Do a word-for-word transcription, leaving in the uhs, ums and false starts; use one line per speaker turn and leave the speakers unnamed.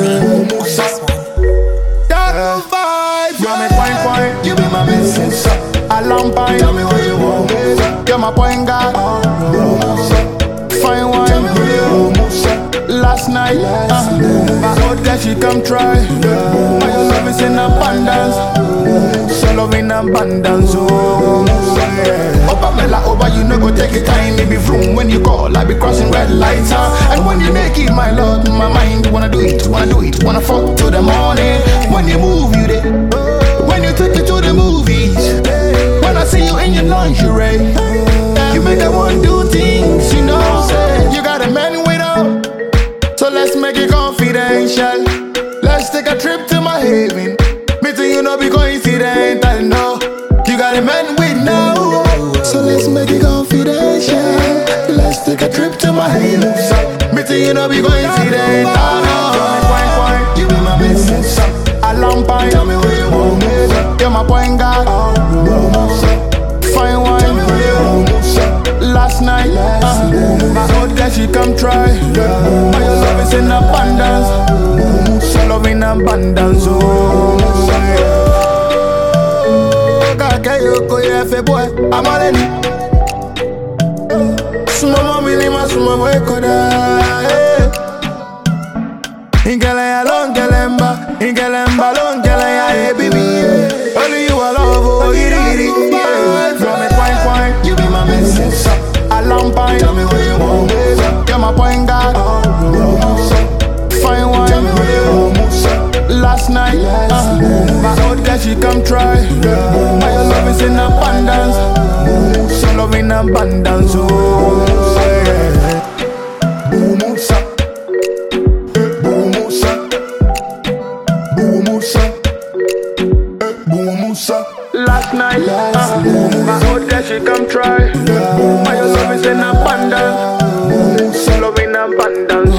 That vibe,
You make wine point,
you be my missus.
a long pint.
Tell me what you want,
You're my point guard. Fine wine. Last night, uh, I heard that she come try. My love is in abundance. So love in abundance. Oh, yeah. Opa Mela, over you no go take it time. Maybe vroom when you call, I be crossing red lights. Huh? And when you make it, my lord, my mind wanna do it, wanna do it, wanna fuck till the morning. When you move, you there. When you take it to the movies. When I see you in your lingerie, you make that one do things, you know. You got a man with her. So let's make it confidential. Let's take a trip to my haven. Me too, you know, be coincidental, no. You got a man with no. So let's make it confidential. Let's take a trip to my haven. Me too, you know, be coincidental, no. You be my missus. A long pint.
tell me what you want,
You're my point guard. Fine wine. Last night, uh, I heard that she come try. My love is in abundance. So love in abundance. Oh, kaka yoko yefe boy, I'm all in it. Suma mami lima suma boy koda. Ingele ya long gelemba, ingelemba long gele ya hey baby. Only you I love, oh giri giri. From me point point,
you be my missus.
a long pint.
Tell me what you want,
You're my point guard. Fine wine. Last night, uh, I heard that she come try. My love is in abundance. So love in abundance. Oh, yeah.
Bumusa, Bumusa, Bumusa, Bumusa.
Last night, uh, I heard that she come try. My love is in abundance. So love in abundance.